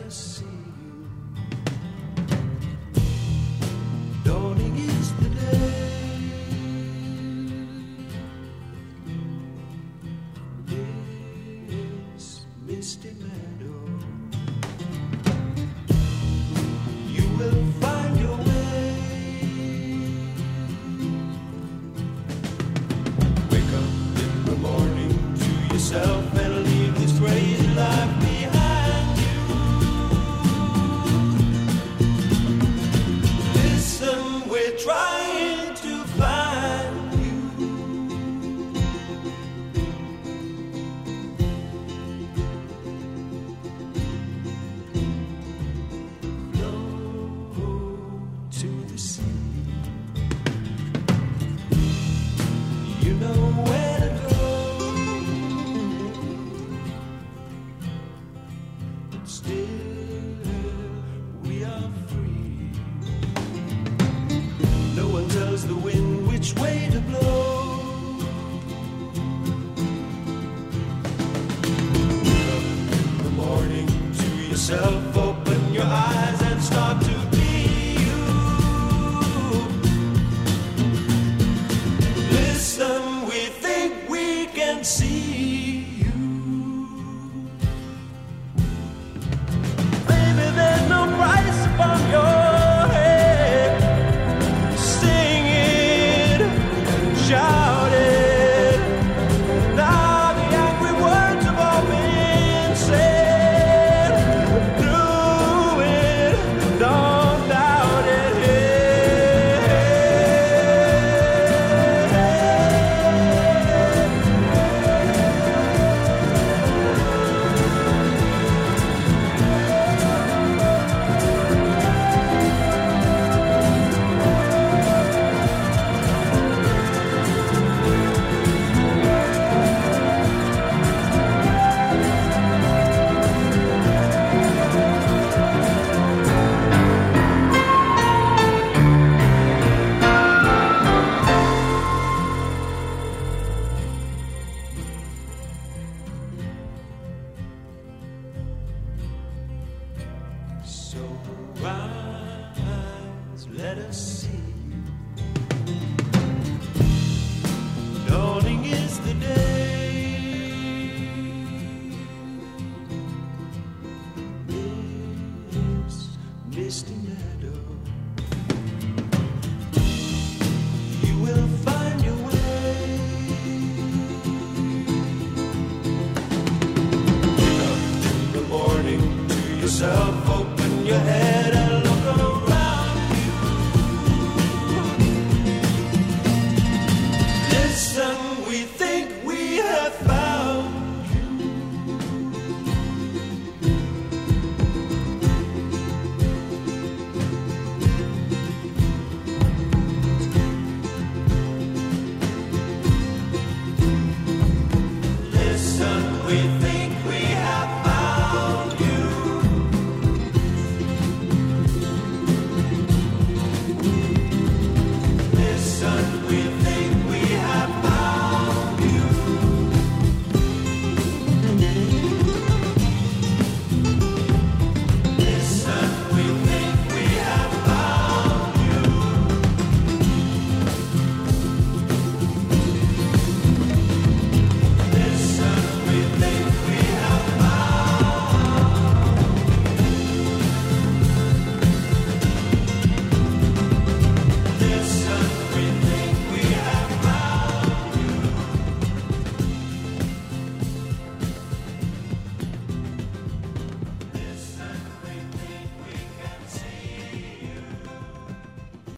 us see you. Dawning is the day. This misty meadow, you will find your way. Wake up in the morning to yourself and leave this crazy life behind you. Listen, we're trying to find you. Flow to the sea. You know where to go. Still, we are free. No one tells the wind which way to blow. Wake up in the morning to yourself, open your eyes and start to be you. Listen, we think we can see. There's no price upon your head. Sing it, shout it. Now the angry words have all been said. Do it, don't doubt it. So rise, let us see. Dawning is the day. This misty meadow, you will find your way. Wake up in the morning to yourself, open your head and look around you. Listen, we think we have found you. Listen, we think